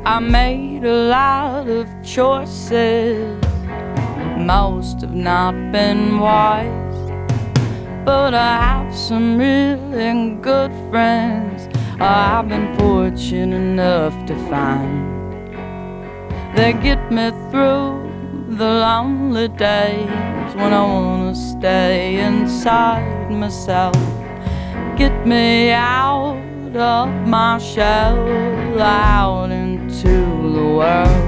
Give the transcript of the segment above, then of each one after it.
I made a lot of choices, most have not been wise, but I have some really good friends I've been fortunate enough to find. They get me through the lonely days when I wanna stay inside myself. Get me out of my shell, out into the world.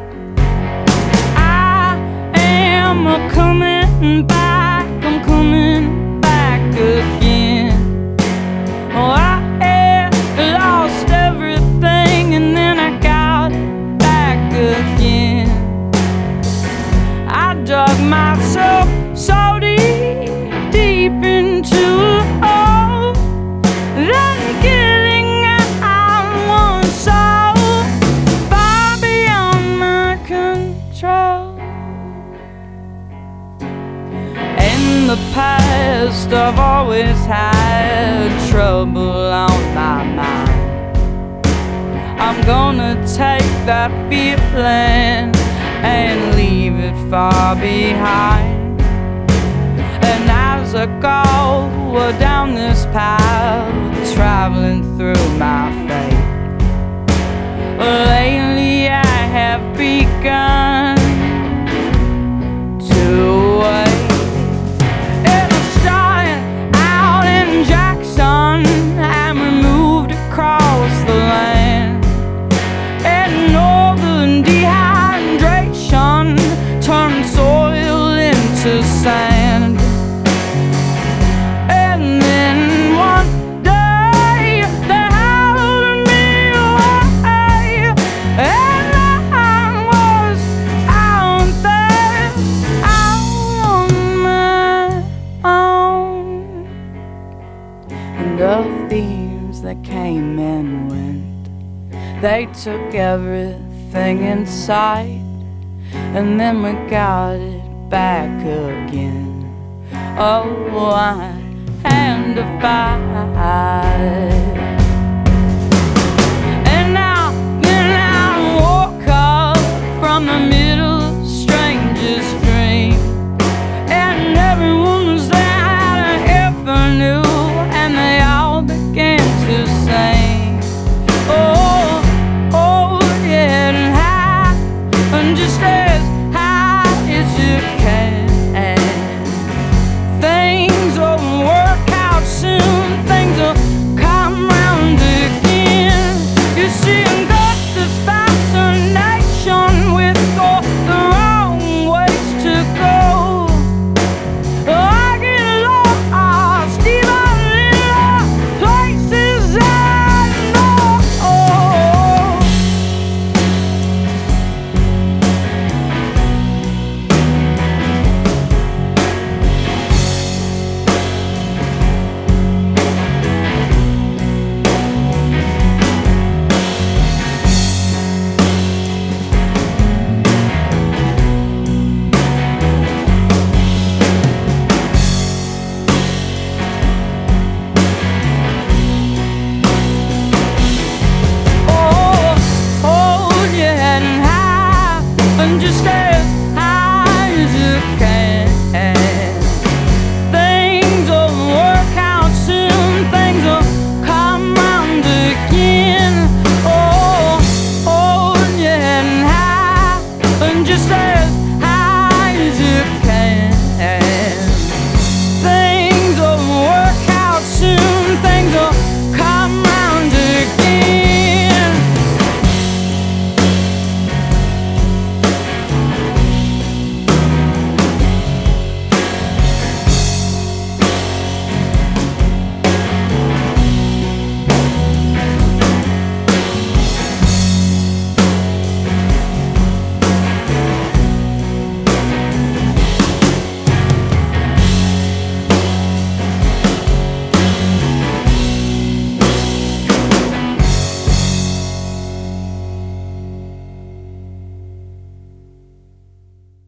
I am coming back, I'm coming back again. Oh, I had lost everything and then I got it back again. I dug myself so deep into a hole, then getting out one so far beyond my control. In the past I've always had trouble on my mind. I'm gonna take that feeling and leave it far behind. And as I go down this path, traveling through my fate, lately I have begun to wait. And I started out in Jackson and we moved across the land, and northern dehydration turned soil into sand. And then one day they held me away, and I was out there, out on my own. And the thieves that came and went, they took everything in sight, and then we got it back again. Oh, I had to fight.